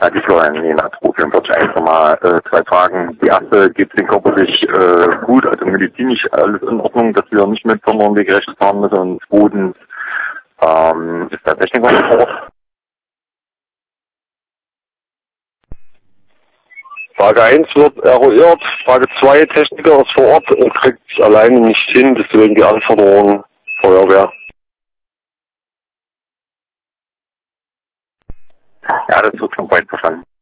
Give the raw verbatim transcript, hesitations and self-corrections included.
Ja, die Florian Nena, vierundvierzig, einfach mal äh, zwei Fragen. Die erste, geht es den körperlich äh, gut, also medizinisch alles in Ordnung, dass wir nicht mit Sondern Weg rechts fahren müssen? Und zweitens, ähm, ist der Techniker vor Ort? Frage eins wird eruiert, Frage zwei, Techniker ist vor Ort und kriegt es alleine nicht hin, deswegen die Anforderung Feuerwehr. Ja, das wird schon weit verstanden.